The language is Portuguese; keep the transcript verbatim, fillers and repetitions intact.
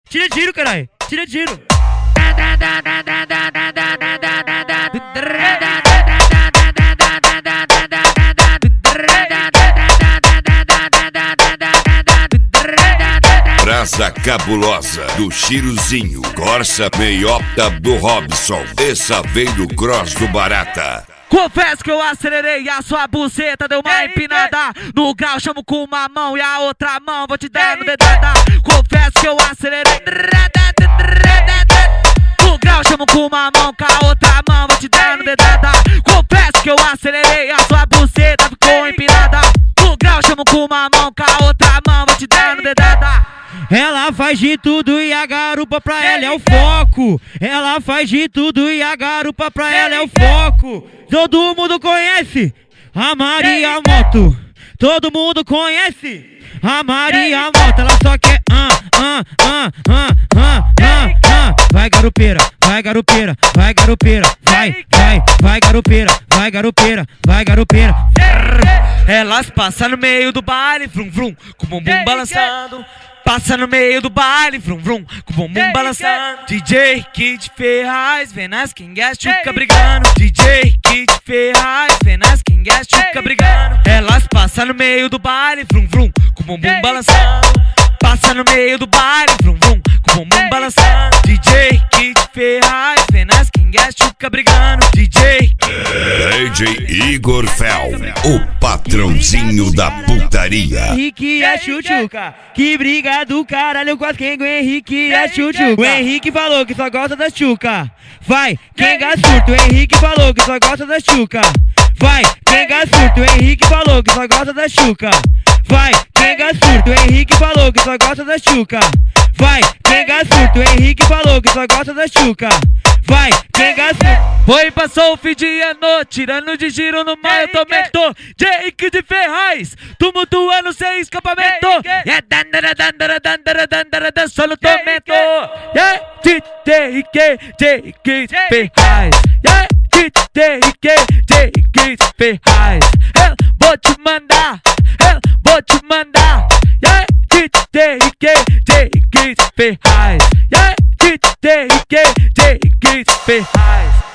Tira tiro, caralho. Tira tiro. Brasa cabulosa do Chiruzinho, Corsa meiota do Robson. Essa veio do cross do Barata. Confesso que eu acelerei, a sua buceta deu uma empinada. No grau chamo com uma mão e a outra mão vou te dar no dedada. Confesso que eu acelerei. No grau chamo com uma mão, com a outra mão vou te dar no dedada. Confesso que eu acelerei, a sua buceta ficou empinada. No grau chamo com uma mão, com a outra mão vou te dar no dedada. Ela faz de tudo e a garupa pra ela é o foco. Ela faz de tudo e a garupa pra ela é o foco. Todo mundo conhece a Maria Moto. Todo mundo conhece a Maria Moto. Ela só quer ah, ah, ah, ah, ah, ah, ah. Vai garupeira, vai garupeira, vai garupeira. Vai, vai, vai garupeira, vai garupeira, vai garupeira. Elas passam no meio do baile, vrum vrum, com o bumbum balançando. Passa no meio do baile, vrum vrum, com o bumbum balançando. D J Kid Ferraz, vem nas quingas, chuca brigando. D J Kid Ferraz, vem nas quingas, chuca brigando. Elas passam no meio do baile, vrum vrum, com o bumbum balançando. Passa no meio do baile, vrum vrum, com o bumbum balançando. D J Kid Ferraz, vem nas quingas, chuca brigando. D J D J Igor Fel, o patrãozinho da putaria. Henrique é chuchuca, que briga do caralho com as quenga. O Henrique é chuchuca. O Henrique falou que só gosta da chuca. Vai, quenga surto. O Henrique falou que só gosta da chuca. Vai, quenga surto. O Henrique falou que só gosta da chuca. Vai, quenga surto. O Henrique falou que só gosta da chuca. Vai, quenga surto. O Henrique falou que só gosta da chuca. Vai, quenga surto. Foi, passou o fim de ano, tirando de giro no mar, eu tomento. J Kid Ferraz, tumultuando sem escapamento. É dandara, dandara, dandara, dandara, dançou no tormento. Yeah, D J J Kid Ferraz. Yeah, D J J Kid Ferraz. Eu vou te mandar, eu vou te mandar. Yeah, D J J Kid Ferraz. Yeah, D J J Kid Ferraz.